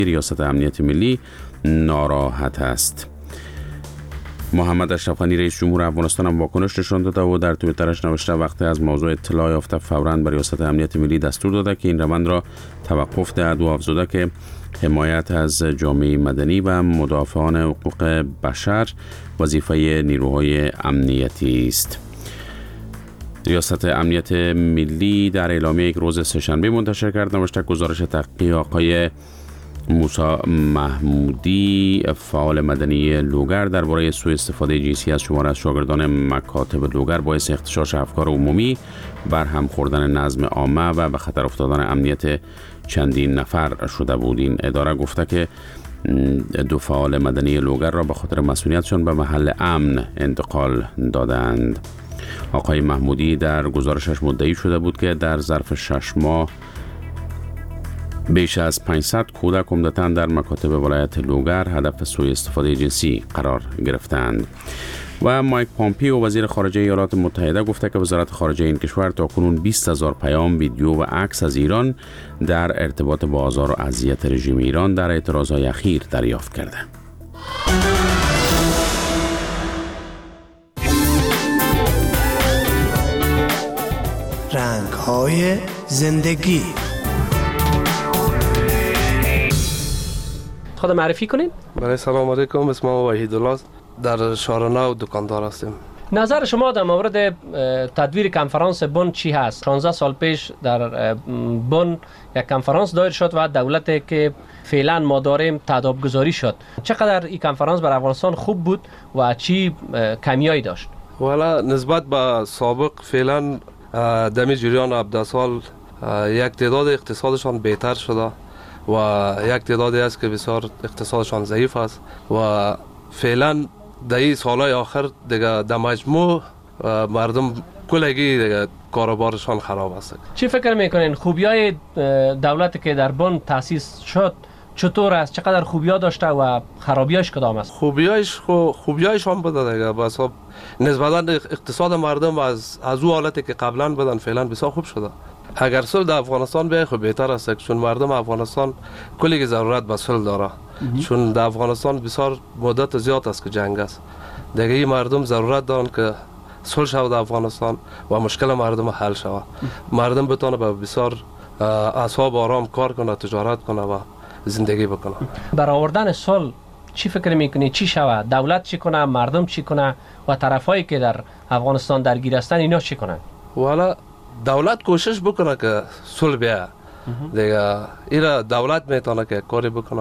ریاست امنیت ملی ناراحت است. محمد اشرف غنی رئیس جمهور افغانستان هم واکنش نشان داده و در توییترش نوشته وقتی از موضوع اطلاع یافته فوراً به ریاست امنیت ملی دستور داده که این روند را توقف دهد و افزوده که حمایت از جامعه مدنی و مدافعان حقوق بشر وظیفه نیروهای امنیتی است. ریاست امنیت ملی در اعلامیه یک روز سه‌شنبه منتشر کرد نوشته گزارش تحقیقی آقای موسی محمودی فعال مدنی لوگر درباره سوء استفاده جنسی از شمار از شاگردان مکاتب لوگر باعث اغتشاش افکار عمومی، برهم خوردن نظم عامه و به خطر افتادن امنیت چندین نفر شده بود. این اداره گفته که دو فعال مدنی لوگر را به خاطر مسئولیتشان به محل امن انتقال دادند. آقای محمودی در گزارشش مدعی شده بود که در ظرف 6 ماه بیش از 500 کودک عمدتاً در مکاتب ولایت لوگر هدف سوء استفاده جنسی قرار گرفتند. و مایک پامپیو وزیر خارجه ایالات متحده گفته که وزارت خارجه این کشور تاکنون 20,000 پیام، ویدیو و عکس از ایران در ارتباط با آزار و اذیت رژیم ایران در اعتراضهای اخیر دریافت کرده. رنگ‌های زندگی. خود معرفی کنین؟ بله، سلام علیکم. اسمم وحیدالله، در شهر دکاندار هستیم. نظر شما در مورد تدویر کنفرانس بن چی هست؟ 16 سال پیش در بن یک کنفرانس دایر شد و دولتی که فعلا ما داریم تداعی گذاری شد. چقدر این کنفرانس بر افغانستان خوب بود و چی کمیایی داشت؟ والا نسبت به سابق فعلا دمی جریان 17 سال یک تعداد اقتصادشان بهتر شده و یک تعدادی است که بسیار اقتصادشان ضعیف است و فعلا در این سالهای آخر دیگه در مجموع مردم کلگی دیگه کاروبارشان خراب است. چی فکر میکنین خوبیای دولتی که در بن تأسیس شد چطور است؟ چقدر خوبیا داشته و خرابیاش کدام است؟ خوبیایش هم بوده دیگه، بس نسبتا اقتصاد مردم از او حالتی که قبلا بودن فعلا بسیار خوب شده. اگر صلح در افغانستان بیاید خب بهتر است، چون مردم افغانستان کلی ضرورت به صلح داره، چون در افغانستان بسیار مدت زیاد است که جنگ است. دیگه این مردم ضرورت دارن که صلح شود در افغانستان و مشکل مردم حل شود. مردم بتونه به بسیار اعصاب آرام کار کنه، تجارت کنه و زندگی بکنه. برآوردن صلح چی فکر میکنی چی شود؟ دولت چی کنه، مردم چی کنه و طرفایی که در افغانستان درگیر هستن اینا چی کنن؟ والا دولت کوشش بکنه که صلح بیاید دیگه. اینا دولت میتونه که کاری بکنه